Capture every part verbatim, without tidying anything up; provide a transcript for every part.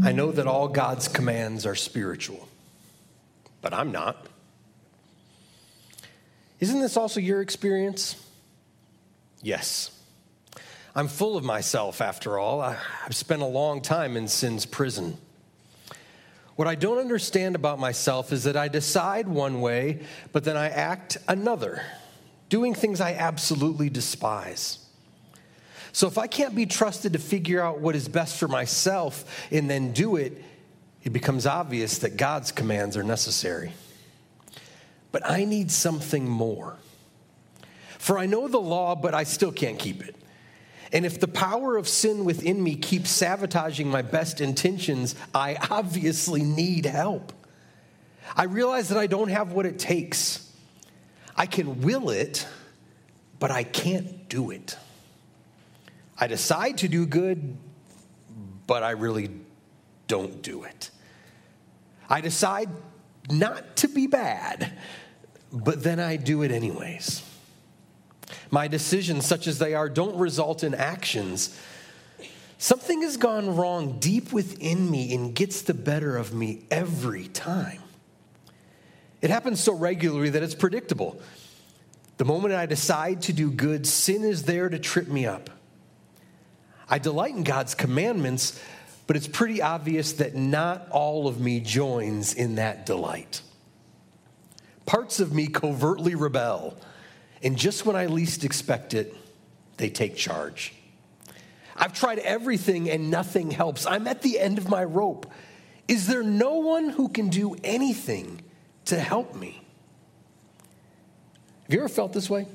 I know that all God's commands are spiritual, but I'm not. Isn't this also your experience? Yes. I'm full of myself, after all. I've spent a long time in sin's prison. What I don't understand about myself is that I decide one way, but then I act another, doing things I absolutely despise. So if I can't be trusted to figure out what is best for myself and then do it, it becomes obvious that God's commands are necessary. But I need something more. For I know the law, but I still can't keep it. And if the power of sin within me keeps sabotaging my best intentions, I obviously need help. I realize that I don't have what it takes. I can will it, but I can't do it. I decide to do good, but I really don't do it. I decide not to be bad, but then I do it anyways. My decisions, such as they are, don't result in actions. Something has gone wrong deep within me and gets the better of me every time. It happens so regularly that it's predictable. The moment I decide to do good, sin is there to trip me up. I delight in God's commandments, but it's pretty obvious that not all of me joins in that delight. Parts of me covertly rebel, and just when I least expect it, they take charge. I've tried everything and nothing helps. I'm at the end of my rope. Is there no one who can do anything to help me? Have you ever felt this way?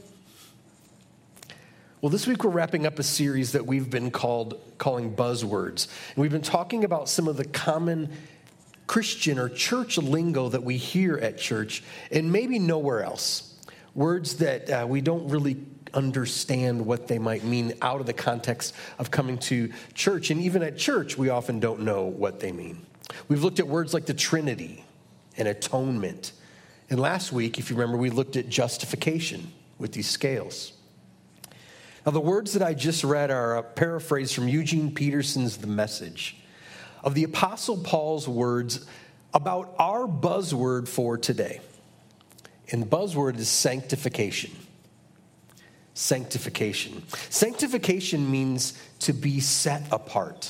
Well, this week we're wrapping up a series that we've been called calling Buzzwords. And we've been talking about some of the common Christian or church lingo that we hear at church and maybe nowhere else. Words that uh, we don't really understand what they might mean out of the context of coming to church. And even at church, we often don't know what they mean. We've looked at words like the Trinity and atonement. And last week, if you remember, we looked at justification with these scales. Now, the words that I just read are a paraphrase from Eugene Peterson's The Message of the Apostle Paul's words about our buzzword for today. And the buzzword is sanctification. Sanctification. Sanctification means to be set apart.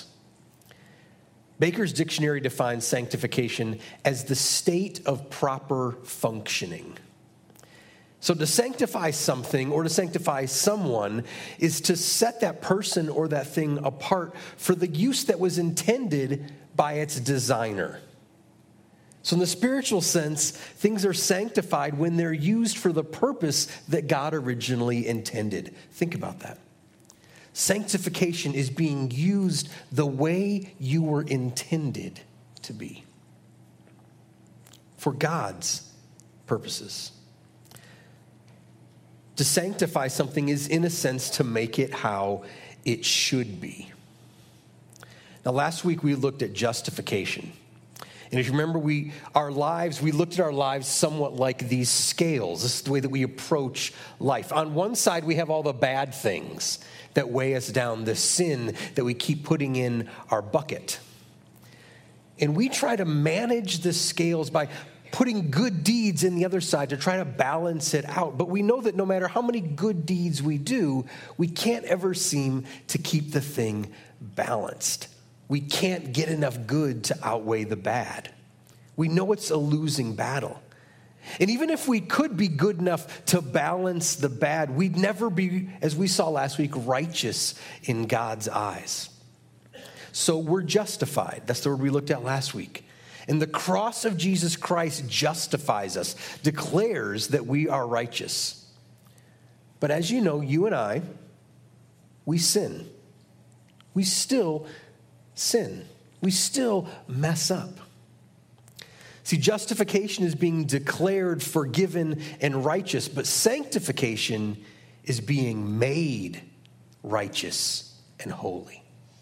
Baker's Dictionary defines sanctification as the state of proper functioning. So to sanctify something or to sanctify someone is to set that person or that thing apart for the use that was intended by its designer. So in the spiritual sense, things are sanctified when they're used for the purpose that God originally intended. Think about that. Sanctification is being used the way you were intended to be, for God's purposes. To sanctify something is, in a sense, to make it how it should be. Now, last week we looked at justification. And if you remember, we our lives, we looked at our lives somewhat like these scales. This is the way that we approach life. On one side, we have all the bad things that weigh us down, the sin that we keep putting in our bucket. And we try to manage the scales by putting good deeds in the other side to try to balance it out. But we know that no matter how many good deeds we do, we can't ever seem to keep the thing balanced. We can't get enough good to outweigh the bad. We know it's a losing battle. And even if we could be good enough to balance the bad, we'd never be, as we saw last week, righteous in God's eyes. So we're justified. That's the word we looked at last week. And the cross of Jesus Christ justifies us, declares that we are righteous. But as you know, you and I, we sin. We still sin. We still mess up. See, justification is being declared forgiven and righteous, but sanctification is being made righteous and holy.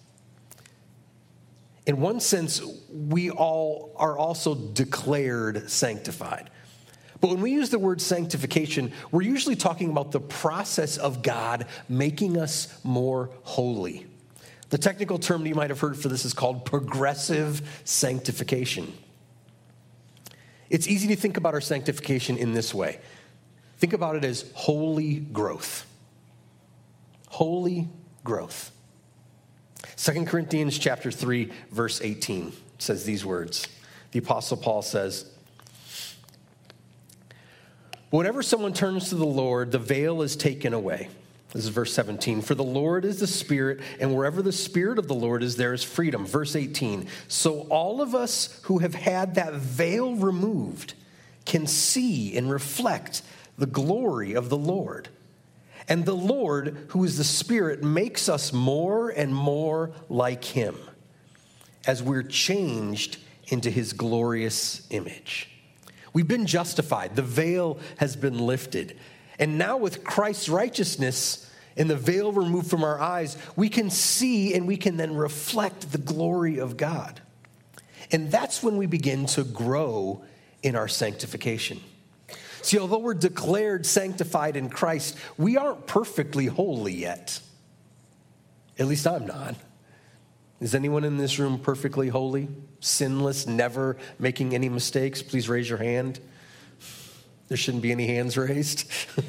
In one sense, we all are also declared sanctified. But when we use the word sanctification, we're usually talking about the process of God making us more holy. The technical term you might have heard for this is called progressive sanctification. It's easy to think about our sanctification in this way. Think about it as holy growth. Holy growth. Second Corinthians chapter three, verse eighteen says these words. The Apostle Paul says, "Whenever someone turns to the Lord, the veil is taken away." This is verse seventeen. "For the Lord is the Spirit, and wherever the Spirit of the Lord is, there is freedom." Verse eighteen. "So all of us who have had that veil removed can see and reflect the glory of the Lord. And the Lord, who is the Spirit, makes us more and more like him as we're changed into his glorious image." We've been justified. The veil has been lifted. And now with Christ's righteousness and the veil removed from our eyes, we can see and we can then reflect the glory of God. And that's when we begin to grow in our sanctification. See, although we're declared sanctified in Christ, we aren't perfectly holy yet. At least I'm not. Is anyone in this room perfectly holy, sinless, never making any mistakes? Please raise your hand. There shouldn't be any hands raised.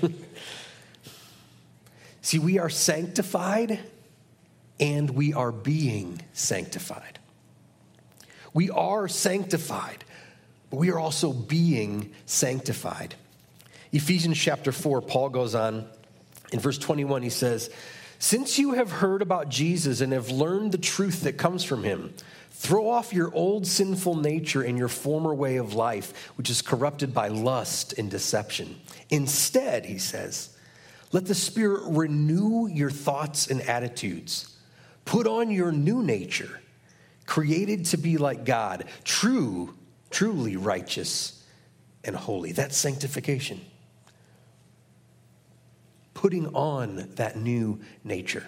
See, we are sanctified and we are being sanctified. We are sanctified, but we are also being sanctified. Ephesians chapter four, Paul goes on. In verse twenty-one, he says, "Since you have heard about Jesus and have learned the truth that comes from him, throw off your old sinful nature and your former way of life, which is corrupted by lust and deception. Instead," he says, "let the Spirit renew your thoughts and attitudes. Put on your new nature, created to be like God, true, truly righteous and holy." That's sanctification. Putting on that new nature.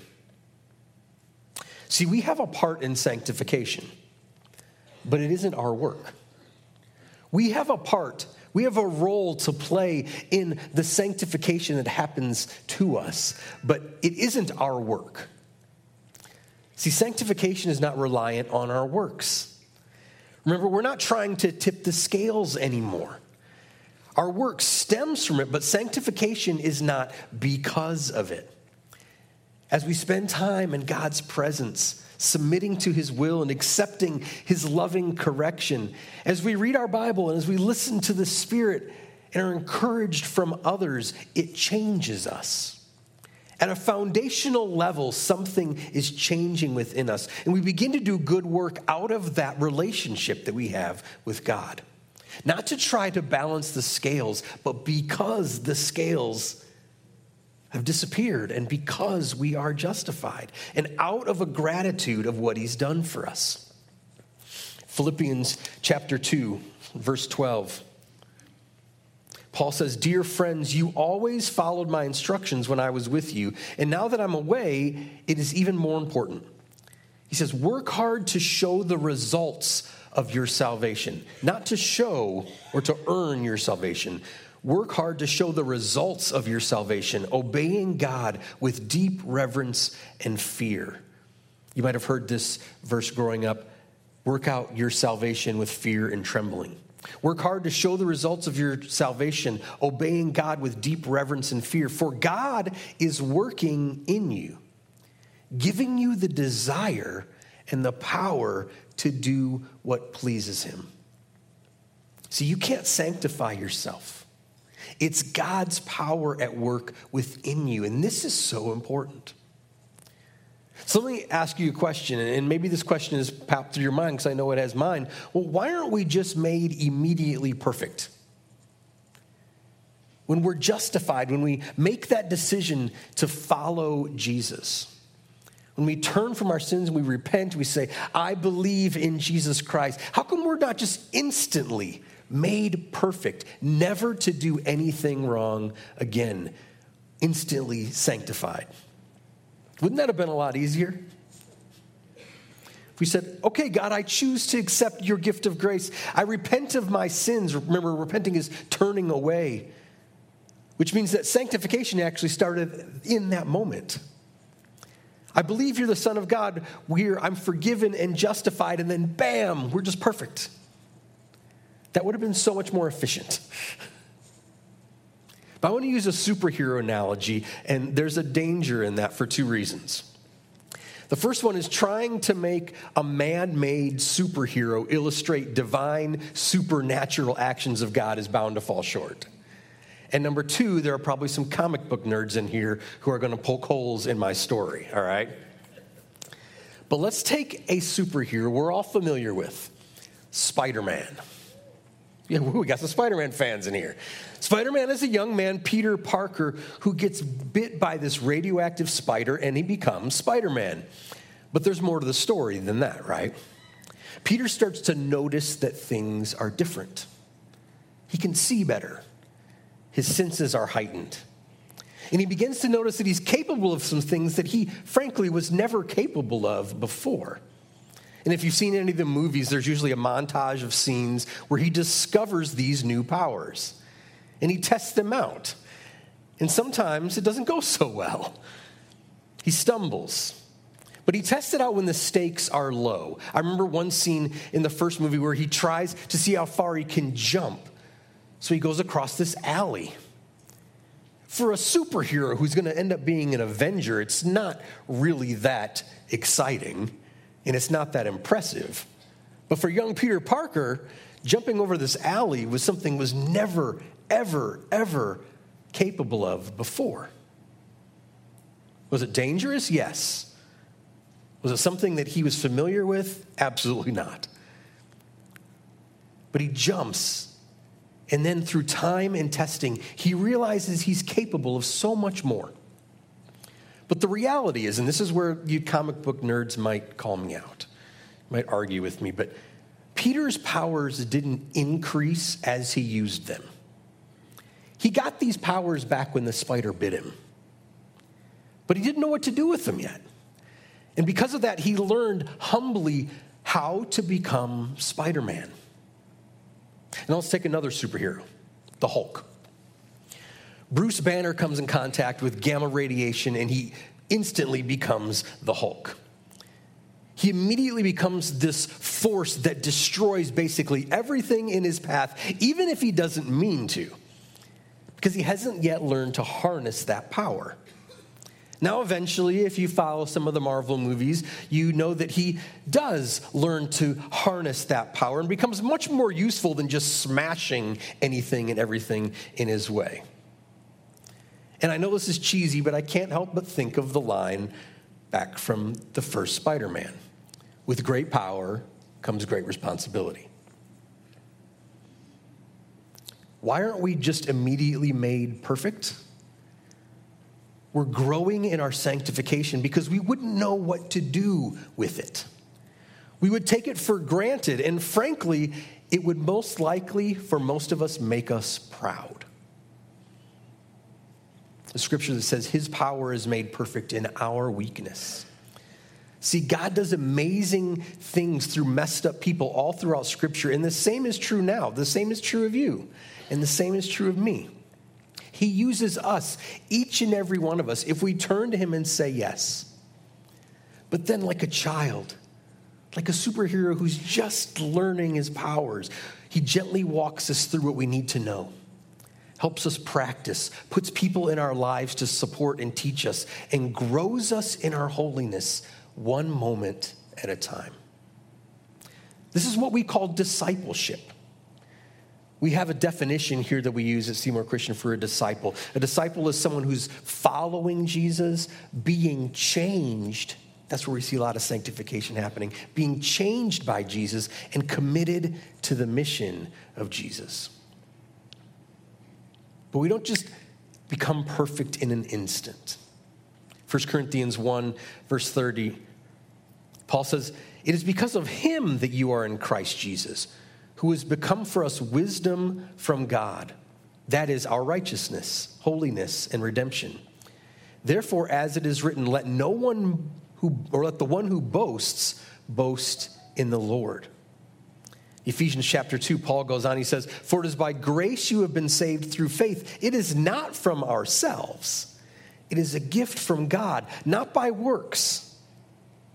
See, we have a part in sanctification, but it isn't our work. We have a part, we have a role to play in the sanctification that happens to us, but it isn't our work. See, sanctification is not reliant on our works. Remember, we're not trying to tip the scales anymore. Our work stems from it, but sanctification is not because of it. As we spend time in God's presence, submitting to his will and accepting his loving correction, as we read our Bible and as we listen to the Spirit and are encouraged from others, it changes us. At a foundational level, something is changing within us, and we begin to do good work out of that relationship that we have with God. Not to try to balance the scales, but because the scales have disappeared and because we are justified, and out of a gratitude of what he's done for us. Philippians chapter two, verse twelve. Paul says, "Dear friends, you always followed my instructions when I was with you, and now that I'm away, it is even more important." He says, "Work hard to show the results of your salvation." Not to show or to earn your salvation. Work hard to show the results of your salvation, obeying God with deep reverence and fear. You might have heard this verse growing up. Work out your salvation with fear and trembling. Work hard to show the results of your salvation, obeying God with deep reverence and fear. For God is working in you, giving you the desire and the power to do what pleases him. See, you can't sanctify yourself. It's God's power at work within you, and this is so important. So let me ask you a question, and maybe this question has popped through your mind because I know it has mine. Well, why aren't we just made immediately perfect? When we're justified, when we make that decision to follow Jesus, when we turn from our sins and we repent, we say, "I believe in Jesus Christ." How come we're not just instantly made perfect, never to do anything wrong again, instantly sanctified? Wouldn't that have been a lot easier? If we said, "Okay, God, I choose to accept your gift of grace. I repent of my sins." Remember, repenting is turning away, which means that sanctification actually started in that moment. I believe you're the Son of God. We're, I'm forgiven and justified, and then bam, we're just perfect. That would have been so much more efficient. But I want to use a superhero analogy, and there's a danger in that for two reasons. The first one is trying to make a man-made superhero illustrate divine, supernatural actions of God is bound to fall short. And number two, there are probably some comic book nerds in here who are going to poke holes in my story, all right? But let's take a superhero we're all familiar with, Spider-Man. Yeah, we got some Spider-Man fans in here. Spider-Man is a young man, Peter Parker, who gets bit by this radioactive spider, and he becomes Spider-Man. But there's more to the story than that, right? Peter starts to notice that things are different. He can see better. His senses are heightened. And he begins to notice that he's capable of some things that he, frankly, was never capable of before. And if you've seen any of the movies, there's usually a montage of scenes where he discovers these new powers. And he tests them out. And sometimes it doesn't go so well. He stumbles. But he tests it out when the stakes are low. I remember one scene in the first movie where he tries to see how far he can jump. So he goes across this alley. For a superhero who's going to end up being an Avenger, it's not really that exciting, and it's not that impressive. But for young Peter Parker, jumping over this alley was something he was never, ever, ever capable of before. Was it dangerous? Yes. Was it something that he was familiar with? Absolutely not. But he jumps. And then through time and testing, he realizes he's capable of so much more. But the reality is, and this is where you comic book nerds might call me out, might argue with me, but Peter's powers didn't increase as he used them. He got these powers back when the spider bit him. But he didn't know what to do with them yet. And because of that, he learned humbly how to become Spider-Man. Now let's take another superhero, the Hulk. Bruce Banner comes in contact with gamma radiation, and he instantly becomes the Hulk. He immediately becomes this force that destroys basically everything in his path, even if he doesn't mean to, because he hasn't yet learned to harness that power. Now, eventually, if you follow some of the Marvel movies, you know that he does learn to harness that power and becomes much more useful than just smashing anything and everything in his way. And I know this is cheesy, but I can't help but think of the line back from the first Spider-Man. With great power comes great responsibility. Why aren't we just immediately made perfect? We're growing in our sanctification because we wouldn't know what to do with it. We would take it for granted, and frankly, it would most likely, for most of us, make us proud. The scripture that says his power is made perfect in our weakness. See, God does amazing things through messed up people all throughout scripture, and the same is true now. The same is true of you, and the same is true of me. He uses us, each and every one of us, if we turn to him and say yes. But then like a child, like a superhero who's just learning his powers, he gently walks us through what we need to know, helps us practice, puts people in our lives to support and teach us, and grows us in our holiness one moment at a time. This is what we call discipleship. We have a definition here that we use at Seymour Christian for a disciple. A disciple is someone who's following Jesus, being changed. That's where we see a lot of sanctification happening. Being changed by Jesus and committed to the mission of Jesus. But we don't just become perfect in an instant. First Corinthians one, verse thirty, Paul says, "It is because of him that you are in Christ Jesus, who has become for us wisdom from God. That is our righteousness, holiness, and redemption. Therefore, as it is written, let no one who, or let the one who boasts, boast in the Lord." Ephesians chapter two, Paul goes on, he says, "For it is by grace you have been saved through faith. It is not from ourselves. It is a gift from God, not by works,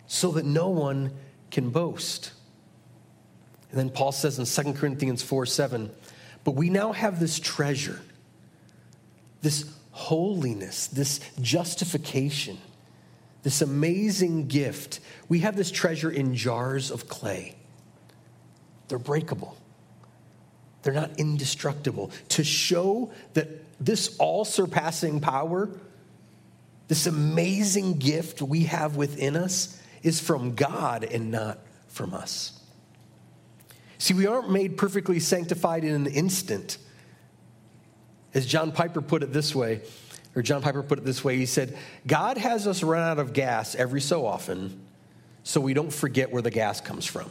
so that no one can boast. And then Paul says in Second Corinthians four seven, but we now have this treasure, this holiness, this justification, this amazing gift. We have this treasure in jars of clay. They're breakable. They're not indestructible. To show that this all-surpassing power, this amazing gift we have within us, is from God and not from us. See, we aren't made perfectly sanctified in an instant. As John Piper put it this way, or John Piper put it this way, he said, God has us run out of gas every so often so we don't forget where the gas comes from.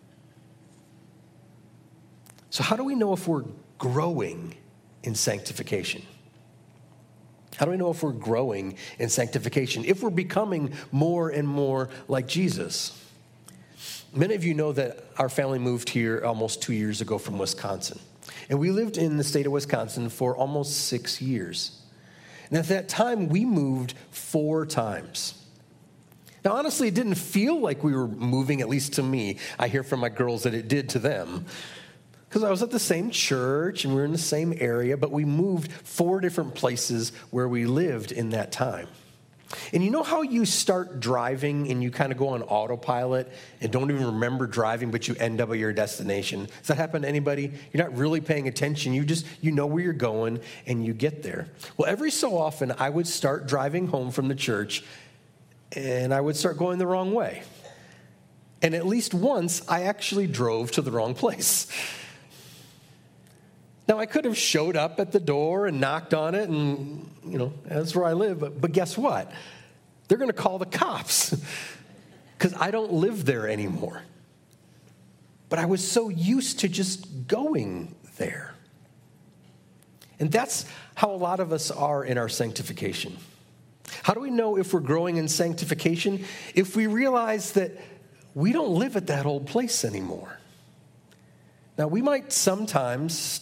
So how do we know if we're growing in sanctification? How do we know if we're growing in sanctification? If we're becoming more and more like Jesus? Many of you know that our family moved here almost two years ago from Wisconsin. And we lived in the state of Wisconsin for almost six years. And at that time, we moved four times. Now, honestly, it didn't feel like we were moving, at least to me. I hear from my girls that it did to them. Because I was at the same church and we were in the same area, but we moved four different places where we lived in that time. And you know how you start driving and you kind of go on autopilot and don't even remember driving, but you end up at your destination? Does that happen to anybody? You're not really paying attention. You just, you know where you're going and you get there. Well, every so often I would start driving home from the church and I would start going the wrong way. And at least once I actually drove to the wrong place. Now, I could have showed up at the door and knocked on it and, you know, that's where I live. But, but guess what? They're going to call the cops because I don't live there anymore. But I was so used to just going there. And that's how a lot of us are in our sanctification. How do we know if we're growing in sanctification? If we realize that we don't live at that old place anymore. Now, we might sometimes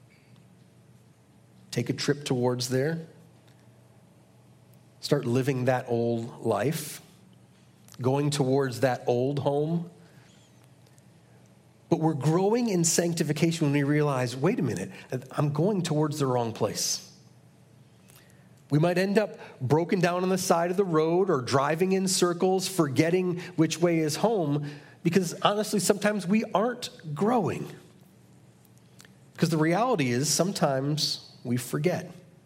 take a trip towards there, start living that old life, going towards that old home. But we're growing in sanctification when we realize, wait a minute, I'm going towards the wrong place. We might end up broken down on the side of the road or driving in circles, forgetting which way is home, because honestly, sometimes we aren't growing. Because the reality is sometimes we forget.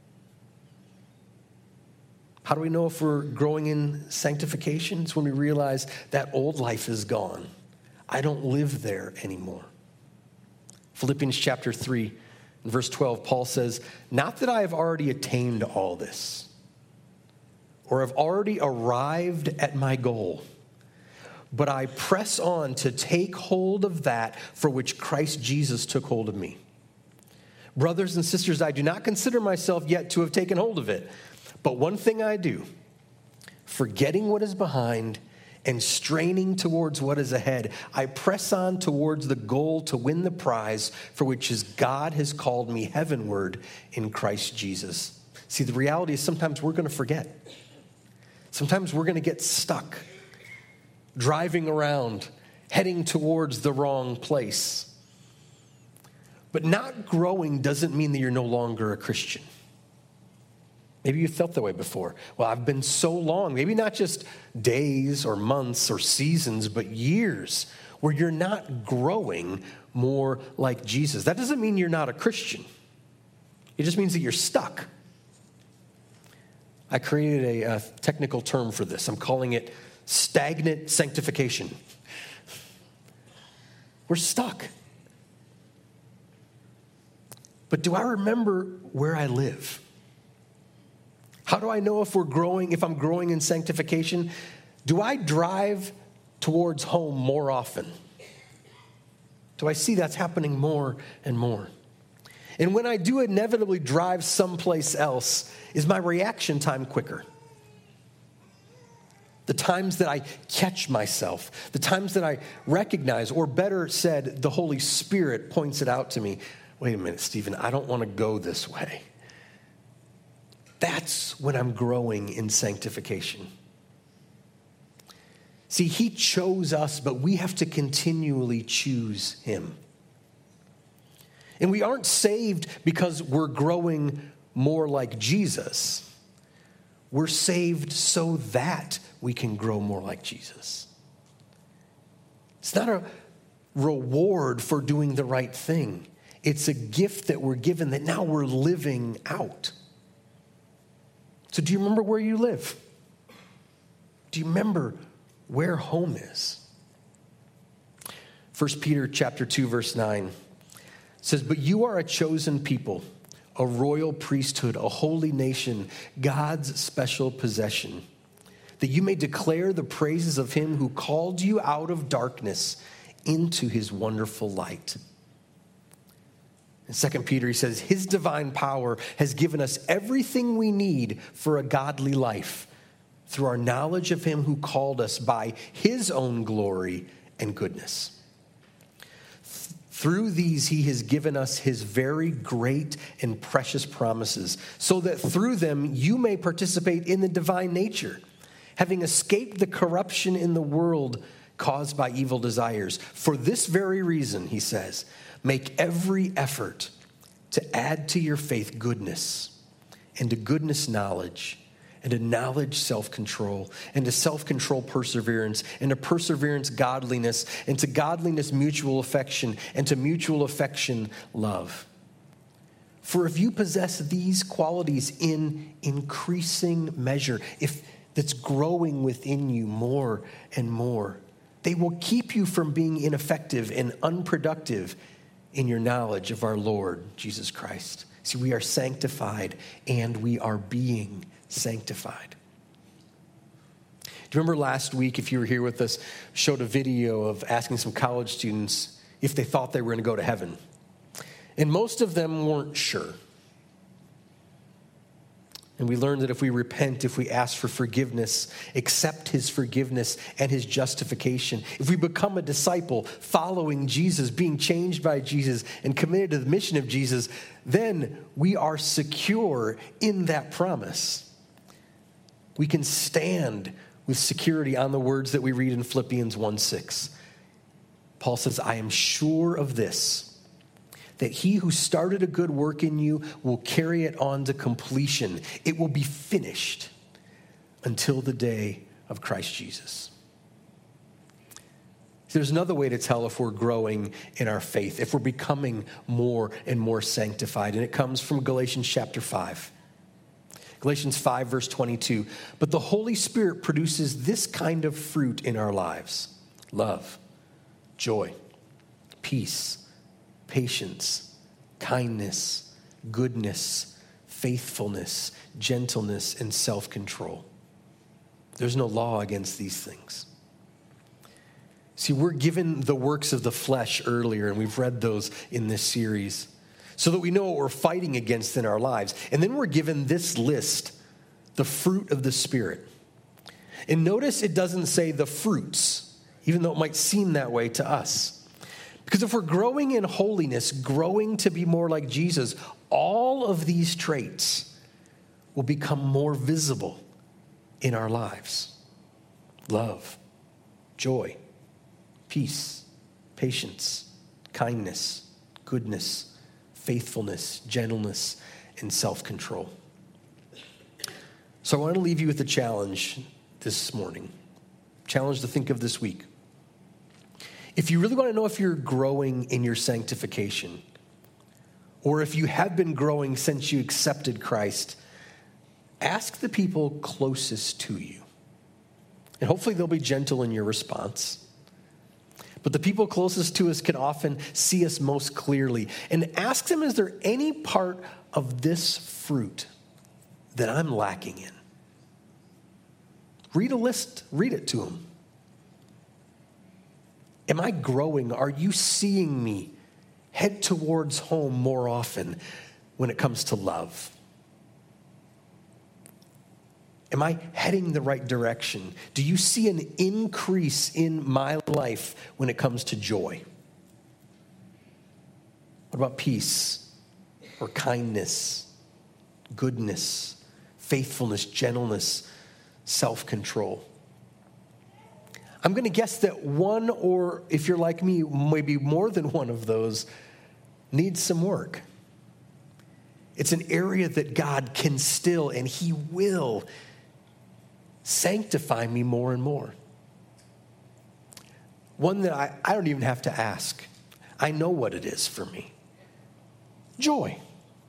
How do we know if we're growing in sanctification? It's when we realize that old life is gone. I don't live there anymore. Philippians chapter three, and verse twelve, Paul says, not that I have already attained all this, or have already arrived at my goal, but I press on to take hold of that for which Christ Jesus took hold of me. Brothers and sisters, I do not consider myself yet to have taken hold of it. But one thing I do, forgetting what is behind and straining towards what is ahead, I press on towards the goal to win the prize for which is God has called me heavenward in Christ Jesus. See, the reality is sometimes we're going to forget. Sometimes we're going to get stuck driving around, heading towards the wrong place. But not growing doesn't mean that you're no longer a Christian. Maybe you felt that way before. Well, I've been so long, maybe not just days or months or seasons, but years where you're not growing more like Jesus. That doesn't mean you're not a Christian. It just means that you're stuck. I created a, a technical term for this. I'm calling it stagnant sanctification. We're stuck. But do I remember where I live? How do I know if we're growing, if I'm growing in sanctification? Do I drive towards home more often? Do I see that's happening more and more? And when I do inevitably drive someplace else, is my reaction time quicker? The times that I catch myself, the times that I recognize, or better said, the Holy Spirit points it out to me. Wait a minute, Stephen, I don't want to go this way. That's when I'm growing in sanctification. See, he chose us, but we have to continually choose him. And we aren't saved because we're growing more like Jesus. We're saved so that we can grow more like Jesus. It's not a reward for doing the right thing. It's a gift that we're given that now we're living out. So do you remember where you live? Do you remember where home is? First Peter chapter two, verse nine says, "But you are a chosen people, a royal priesthood, a holy nation, God's special possession, that you may declare the praises of him who called you out of darkness into his wonderful light." In Second Peter, he says, "His divine power has given us everything we need for a godly life through our knowledge of him who called us by his own glory and goodness. Through these, he has given us his very great and precious promises, so that through them you may participate in the divine nature, having escaped the corruption in the world caused by evil desires. For this very reason," he says, "make every effort to add to your faith goodness, and to goodness knowledge, and to knowledge self-control, and to self-control perseverance, and to perseverance godliness, and to godliness mutual affection, and to mutual affection love. For if you possess these qualities in increasing measure, if that's growing within you more and more, they will keep you from being ineffective and unproductive in your knowledge of our Lord Jesus Christ." See, we are sanctified and we are being sanctified. Do you remember last week, if you were here with us, showed a video of asking some college students if they thought they were going to go to heaven? And most of them weren't sure. And we learned that if we repent, if we ask for forgiveness, accept his forgiveness and his justification, if we become a disciple following Jesus, being changed by Jesus and committed to the mission of Jesus, then we are secure in that promise. We can stand with security on the words that we read in Philippians one six. Paul says, "I am sure of this, that he who started a good work in you will carry it on to completion. It will be finished until the day of Christ Jesus." There's another way to tell if we're growing in our faith, if we're becoming more and more sanctified, and it comes from Galatians chapter five. Galatians five, verse twenty-two. "But the Holy Spirit produces this kind of fruit in our lives: love, joy, peace, patience, kindness, goodness, faithfulness, gentleness, and self-control. There's no law against these things." See, we're given the works of the flesh earlier, and we've read those in this series, so that we know what we're fighting against in our lives. And then we're given this list, the fruit of the Spirit. And notice it doesn't say the fruits, even though it might seem that way to us. Because if we're growing in holiness, growing to be more like Jesus, all of these traits will become more visible in our lives: love, joy, peace, patience, kindness, goodness, faithfulness, gentleness, and self-control. So I want to leave you with a challenge this morning. Challenge to think of this week. If you really want to know if you're growing in your sanctification, or if you have been growing since you accepted Christ, ask the people closest to you. And hopefully they'll be gentle in your response. But the people closest to us can often see us most clearly. And ask them, is there any part of this fruit that I'm lacking in? Read a list, read it to them. Am I growing? Are you seeing me head towards home more often when it comes to love? Am I heading the right direction? Do you see an increase in my life when it comes to joy? What about peace or kindness, goodness, faithfulness, gentleness, self-control? I'm going to guess that one, or if you're like me, maybe more than one of those needs some work. It's an area that God can still, and he will, sanctify me more and more. One that I, I don't even have to ask. I know what it is for me. Joy.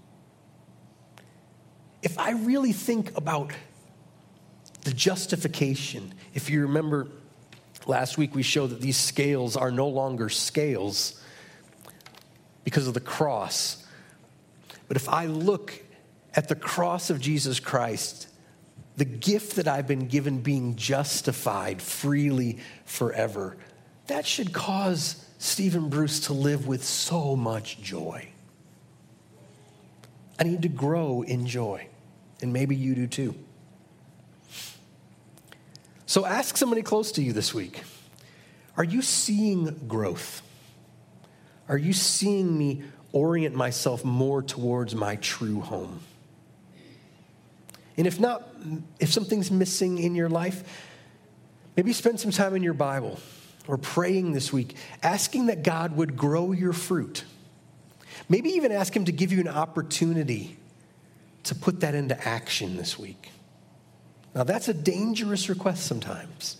If I really think about the justification, if you remember last week we showed that these scales are no longer scales because of the cross. But if I look at the cross of Jesus Christ, the gift that I've been given being justified freely forever, that should cause Stephen Bruce to live with so much joy. I need to grow in joy, and maybe you do too. So ask somebody close to you this week, are you seeing growth? Are you seeing me orient myself more towards my true home? And if not, if something's missing in your life, maybe spend some time in your Bible or praying this week, asking that God would grow your fruit. Maybe even ask him to give you an opportunity to put that into action this week. Now, that's a dangerous request sometimes.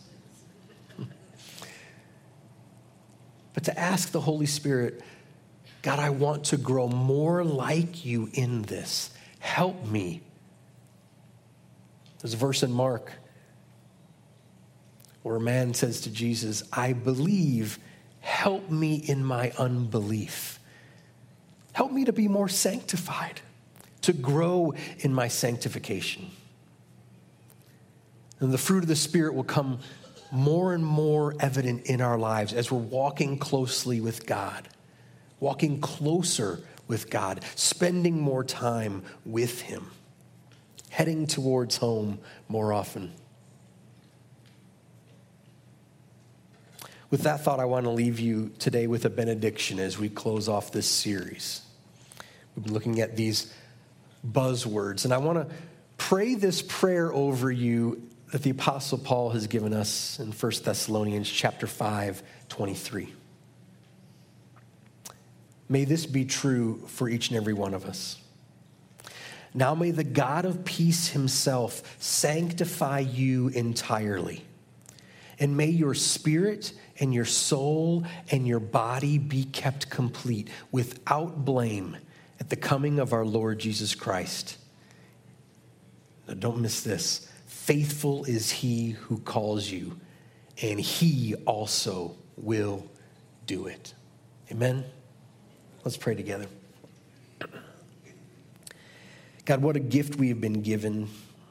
But to ask the Holy Spirit, God, I want to grow more like you in this. Help me. There's a verse in Mark where a man says to Jesus, I believe, help me in my unbelief. Help me to be more sanctified, to grow in my sanctification. And the fruit of the Spirit will come more and more evident in our lives as we're walking closely with God, walking closer with God, spending more time with him, heading towards home more often. With that thought, I want to leave you today with a benediction as we close off this series. We've been looking at these buzzwords, and I want to pray this prayer over you that the Apostle Paul has given us in First Thessalonians chapter five, twenty-three. May this be true for each and every one of us. Now may the God of peace himself sanctify you entirely, and may your spirit and your soul and your body be kept complete without blame at the coming of our Lord Jesus Christ. Now don't miss this. Faithful is he who calls you, and he also will do it. Amen? Let's pray together. God, what a gift we have been given.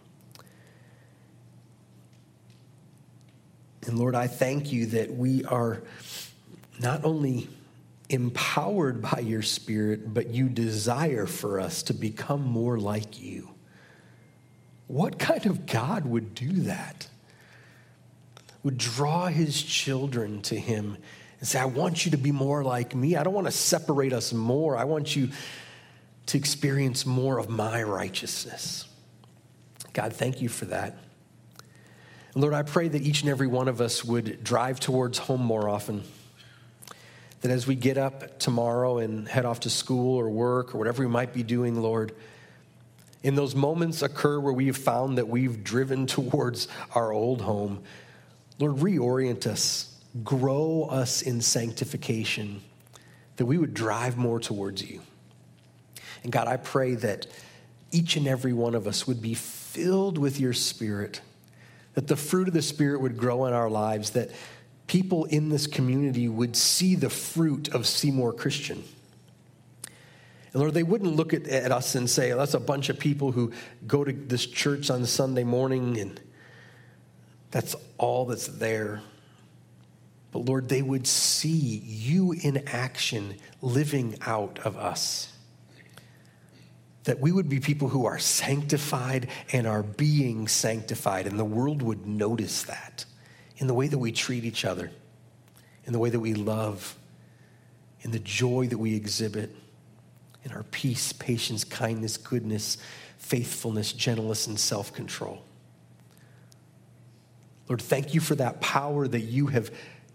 And Lord, I thank you that we are not only empowered by your Spirit, but you desire for us to become more like you. What kind of God would do that? Would draw his children to him and say, I want you to be more like me. I don't want to separate us more. I want you to experience more of my righteousness. God, thank you for that. And Lord, I pray that each and every one of us would drive towards home more often. That as we get up tomorrow and head off to school or work or whatever we might be doing, Lord, in those moments occur where we have found that we've driven towards our old home. Lord, reorient us, grow us in sanctification, that we would drive more towards you. And God, I pray that each and every one of us would be filled with your Spirit, that the fruit of the Spirit would grow in our lives, that people in this community would see the fruit of Seymour Christian. And Lord, they wouldn't look at, at us and say, that's a bunch of people who go to this church on Sunday morning and that's all that's there. But Lord, they would see you in action living out of us. That we would be people who are sanctified and are being sanctified. And the world would notice that in the way that we treat each other, in the way that we love, in the joy that we exhibit, in our peace, patience, kindness, goodness, faithfulness, gentleness, and self-control. Lord, thank you for that power that you have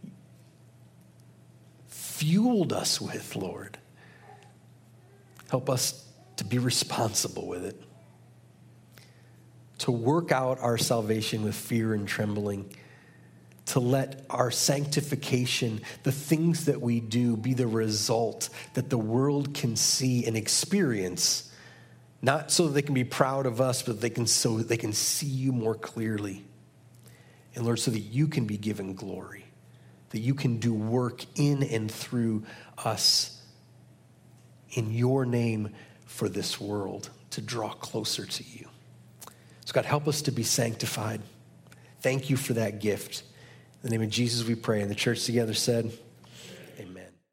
fueled us with, Lord. Help us to be responsible with it, to work out our salvation with fear and trembling, to let our sanctification, the things that we do, be the result that the world can see and experience, not so that they can be proud of us, but they can so they can see you more clearly. And Lord, so that you can be given glory, that you can do work in and through us in your name for this world, to draw closer to you. So God, help us to be sanctified. Thank you for that gift. In the name of Jesus we pray. And the church together said,